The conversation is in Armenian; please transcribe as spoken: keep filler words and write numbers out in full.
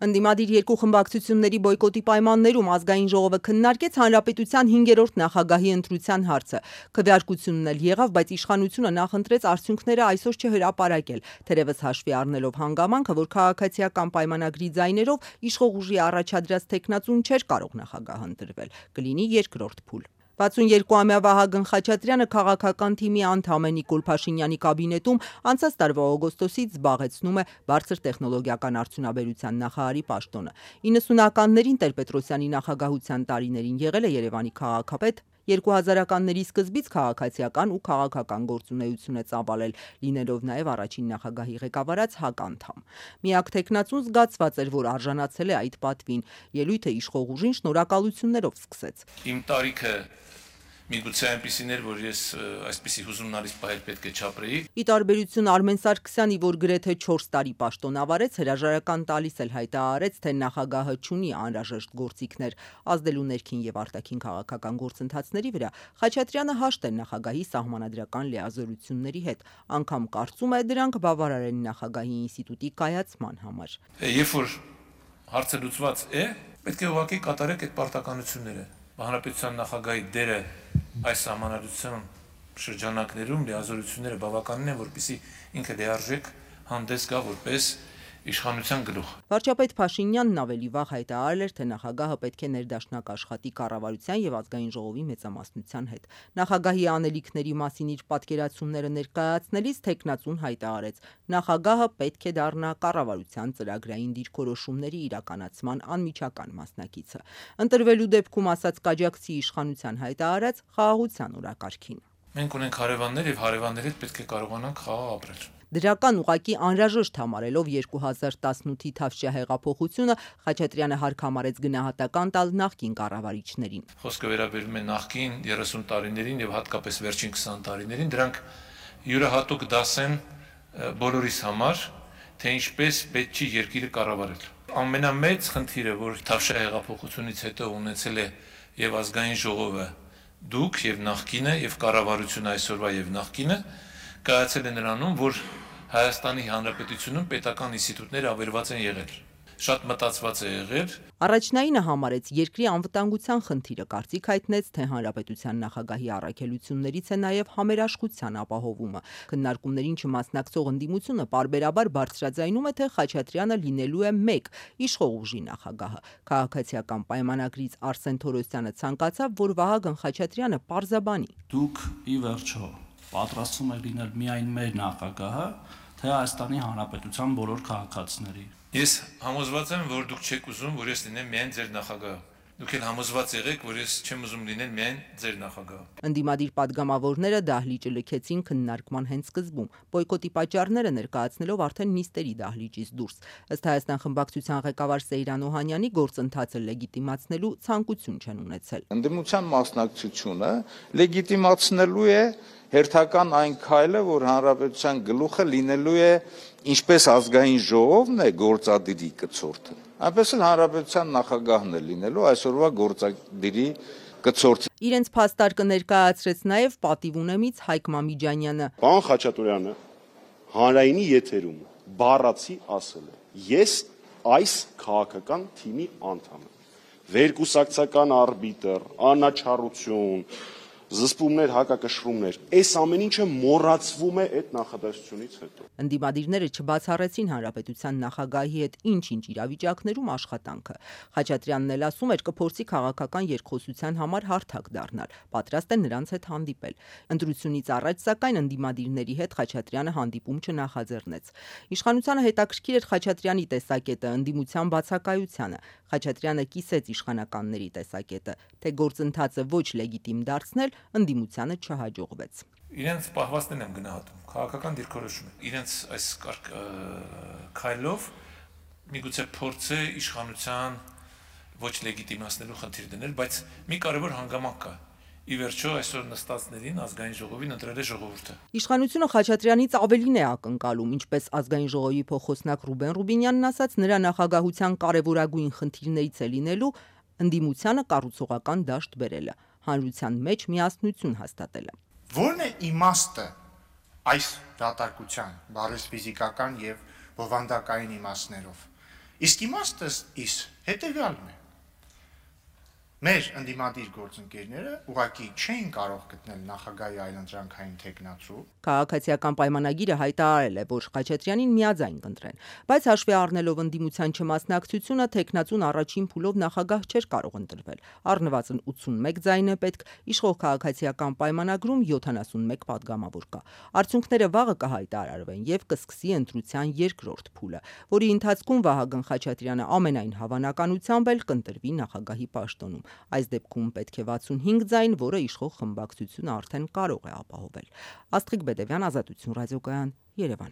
Ընդդիմադիր երկու խմբակցությունների բոյկոտի պայմաններում ազգային ժողովը քննարկեց հանրապետության հինգերորդ նախագահի ընտրության հարցը։ Քվեարկությունն էլ եղավ, բայց իշխանությունը նախընտրեց արդյունքները այսօր չհրապարակել, թերևս հաշվի առնելով հանգամանքը, որ քաղաքացիական պայմանագրի ձայներով իշխող ուժի առաջադրած թեկնածուն չէր կարող նախագահ ընտրվել, կլինի երկրորդ փուլ։ վաթսունյոթ-ամյա Վահագն Խաչատրյանը քաղաքական թիմի անդամ է, Նիկոլ Փաշինյանի կաբինետում անցած տարվա օգոստոսից զբաղեցնում է բարձր տեխնոլոգիական արդյունաբերության նախարարի պաշտոնը։ իննսունականներին Տեր-Պետրոսյանի նախագահության տարիներին եղել է Երևանի քաղաքապետ, երկու հազարականների սկզբից քաղաքացիական ու քաղաքական գործունեություն է ծավալել, լինելով նաև առաջին նախագահի ղեկավարած ՀԱԿ անդամ։ Միակ թեկնածուն զգացված էր, որ արժանացել է այդ պատվին, ելույթը իշխող ուժին շնորհակալություններով սկսեց։ Իմ տարիքը միգուցե այնպիսին էր, որ ես այսպիսի հուզումնալից պահեր պետք է չապրեի։ Ի տարբերություն Արմեն Սարգսյանի, որ գրեթե չորս տարի պաշտոն ավարեց, հրաժարական տալիս էլ հայտարարեց, թե նախագահը չունի անհրաժեշտ գործիքներ ազդելու ներքին եւ արտաքին քաղաքական գործընթացների վրա, Խաչատրյանը հաշտ է նախագահի սահմանադրական լիազորությունների հետ, անգամ կարծում է դրանք բավարար են նախագահի ինստիտուտի կայացման համար։ Երբ որ հարցը լուծված է, պետք է ուղղակի կատարեք այդ պարտականությունները։ Հանրապետության նախագահի դերը այս սահմանադրության շրջանակներում լիազորությունները բավականին են, որպեսզի ինքը լիարժեք հանդես գա որպես իշխանության գլուխ։ Վարչապետ Փաշինյանն ավելի վաղ հայտարարել էր, թե նախագահը պետք է ներդաշնակ աշխատի կառավարության եւ ազգային ժողովի մեծամասնության հետ։ Նախագահի անելիքների մասին իր պատկերացումները ներկայացնելիս թեկնածուն հայտարարեց. նախագահը պետք է դառնա կառավարության ծրագրային դիրքորոշումների իրականացման անմիջական մասնակիցը։ Ընտրվելու դեպքում, ասաց Կաջակցի իշխանության հայտարարած խաղաղության օրակարգին։ Մենք ունենք հարևաններ եւ հարևանների հետ պետք է կարողանանք խաղաղ ապրել։ Դրական ուղղակի անհրաժեշտ համարելով երկու հազար տասնութի Թավշյա հեղափոխությունը, Խաչատրյանը հարկ համարեց գնահատական տալ նախկին կառավարիչներին։ Խոսքը վերաբերում է նախկին երեսուն տարիներին եւ հատկապես վերջին քսան տարիներին, դրանք յուրահատուկ դաս են բոլորիս համար, թե ինչպես պետք չի երկիրը կառավարել։ Ամենամեծ խնդիրը, որ Թավշյա հեղափոխությունից հետո ունեցել է եւ ազգային ժողովը, դուք եւ նախկինը եւ կառավարությունը այսօրվա եւ նախկինը, կայացել է նրանում, որ Հայաստանի Հանրապետությունում պետական ինստիտուտները ավերված են եղել, շատ մտածված է եղել։ Առաջնայինը համարեց երկրի անվտանգության խնդիրը, կարծիք հայտնեց, թե հանրապետության նախագահի առաքելություններից է նաև համերաշխության ապահովումը։ Քննարկումներին չմասնակցող ընդդիմությունը պարբերաբար բարձրաձայնում է, թե Խաչատրյանը լինելու է մեկ իշխող ուժի նախագահը։ Քաղաքացիական պայմանագրից Արսեն Թորոսյանը ցանկացավ, որ Վահագն Խաչատրյանը պարզաբանի։ Դուք ի վերջո պատրաստվում եք լինել միայն մեր նախագահը, թե Հայաստանի Հանրապետության բոլոր քաղաքացիների։ Ես համոզված եմ, որ դուք չեք ուզում, որ ես լինեմ միայն ձեր նախագահը։ Դուք էլ համոզված եղեք, որ ես չեմ ուզում լինել միայն ձեր նախագահը։ Ընդդիմադիր падգամավորները դահլիճը լքեցին քննարկման հենց սկզբում, բոյկոտի պատճառները ներկայացնելով արդեն նիստերի դահլիճից դուրս։ Ըստ Հայաստան խմբակցության ղեկավար Սեյրան Օհանյանի, գործընթացը լեգիտիմացնելու ցանկություն չեն ունեցել։ Ընդդիմության մասնակցությունը լեգիտիմացնելու է հերթական այն քայլը, որ հանրապետության գլուխը լինելու է ինչպես ազգային ժողովն է գործադիրի կցորդը, այնպես էլ հանրապետության նախագահն է լինելու այսօրվա գործադիրի կցորդը։ Իրենց փաստարկը ներկայացրեց նաև պատիվ ունեմից Հայկ Մամիջանյանը։ Պարոն Խաչատուրյանը հանրայինի եթերում բառացի ասել է. ես այս քաղաքական թիմի անդամ եմ։ Վերկուսակցական արբիտր, անաչառություն, զսպումներ, հակակշռումներ, այս ամեն ինչը մոռացվում է այդ նախադասությունից հետո։ Ընդդիմադիրները չբացառեցին հանրապետության նախագահի հետ ինչ-ինչ իրավիճակներում աշխատանքը։ Խաչատրյանն էլ ասում էր, կփորձի քաղաքական երկխոսության համար հարթակ դառնալ, պատրաստ է նրանց հետ հանդիպել։ Ընտրությունից առաջ, սակայն, ընդդիմադիրների հետ Խաչատրյանը հանդիպում չնախաձեռնեց։ Իշխանությանը հետաքրքիր էր Խաչատրյանի տեսակետը, ընդդիմության բացակայությանը։ Խաչատրյանը կիսեց իշխանականների տեսակետը, թե գործընթացը ոչ լեգիտիմ դարձնել ընդդիմությանը չհաջողվեց։ Իրենց պահվածքն եմ գնահատում, քաղաքական դիրքորոշում է։ Իրենց այս քայլով միգուցե փորձ է իշխանության ոչ լեգիտիմացնելու խնդիր դնել, բայց մի կարևոր հանգամանք կա։ Ի վերջո այսօր նստածներին ազգային ժողովին ընտրել է ժողովուրդը։ Իշխանությունը Խաչատրյանից ավելին է ակնկալում, ինչպես ազգային ժողովի փոխոսնակ Ռուբեն Ռուբինյանն ասաց, նրա նախագահության կարևորագույն խնդիրներից է լինելու ընդդիմությանը կառուցողական դաշտ բերելը, հանրության մեջ միասնություն հաստատելը։ Ո՞րն է իմաստը այս դատարկության, բարես ֆիզիկական եւ բովանդակային իմաստներով։ Իսկ իմաստը իս հետեւյալն է։ Մեր ընդդիմադիր գործընկերները ուղղակի չէին կարող գտնել նախագահի այլընտրանքային թեկնածու։ Քաղաքացիական պայմանագիրը հայտարարել է, որ Խաչատրյանին միաձայն կընտրեն, բայց հաշվի առնելով ընդդիմության չմասնակցությունը, թեկնածուն առաջին փուլով նախագահ չէր կարող ընտրվել։ Առնվազն ութսունմեկ ձայն է պետք, իշխող քաղաքացիական պայմանագրում յոթանասունմեկ պատգամավոր կա։ Արդյունքները վաղը կհայտարարվեն եւ կսկսի ընտրության երկրորդ փուլը, որի ընթացքում Վահագն Խաչատրյանը ամենայն հավանականությամբ էլ կընտրվի նախագահի պաշտոնում։ Այս դեպքում պետք է վաթսունհինգ ձայն, որը իշխող խմբակցությունը արդեն կարող է ապահովել։ Աստղիկ Բեդևյան, Ազատություն ռադիոկայան, Երևան։